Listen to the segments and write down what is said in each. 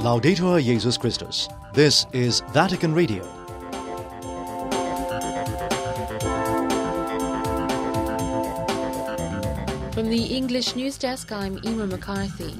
Laudetur Jesus Christus. This is Vatican Radio. From the English News Desk, I'm Emer McCarthy.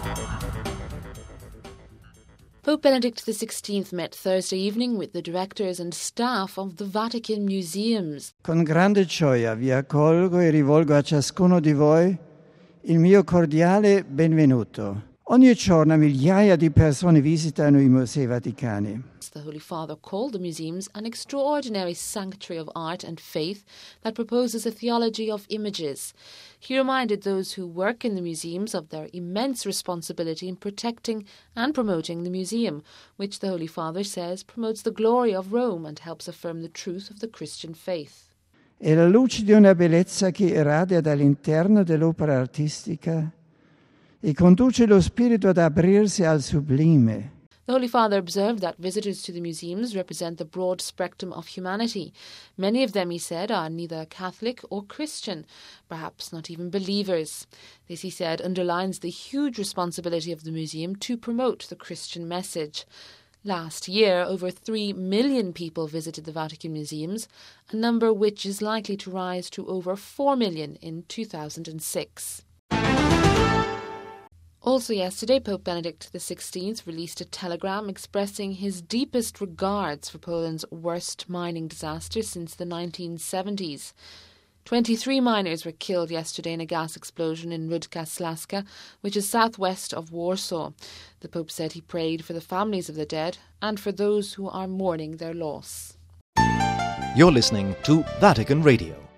Pope Benedict XVI met Thursday evening with the directors and staff of the Vatican Museums. Con grande gioia vi accolgo e rivolgo a ciascuno di voi il mio cordiale benvenuto. Ogni giorno migliaia di persone visitano i musei vaticani. The Holy Father called the museums an extraordinary sanctuary of art and faith that proposes a theology of images. He reminded those who work in the museums of their immense responsibility in protecting and promoting the museum, which the Holy Father says promotes the glory of Rome and helps affirm the truth of the Christian faith. È la luce di una bellezza che irradia dall'interno dell'opera artistica e conduce lo spirito ad aprirsi al sublime. The Holy Father observed that visitors to the museums represent the broad spectrum of humanity. Many of them, he said, are neither Catholic or Christian, perhaps not even believers. This, he said, underlines the huge responsibility of the museum to promote the Christian message. Last year, over 3 million people visited the Vatican museums, a number which is likely to rise to over 4 million in 2006. Also yesterday, Pope Benedict XVI released a telegram expressing his deepest regards for Poland's worst mining disaster since the 1970s. 23 miners were killed yesterday in a gas explosion in Rudka Slaska, which is southwest of Warsaw. The Pope said he prayed for the families of the dead and for those who are mourning their loss. You're listening to Vatican Radio.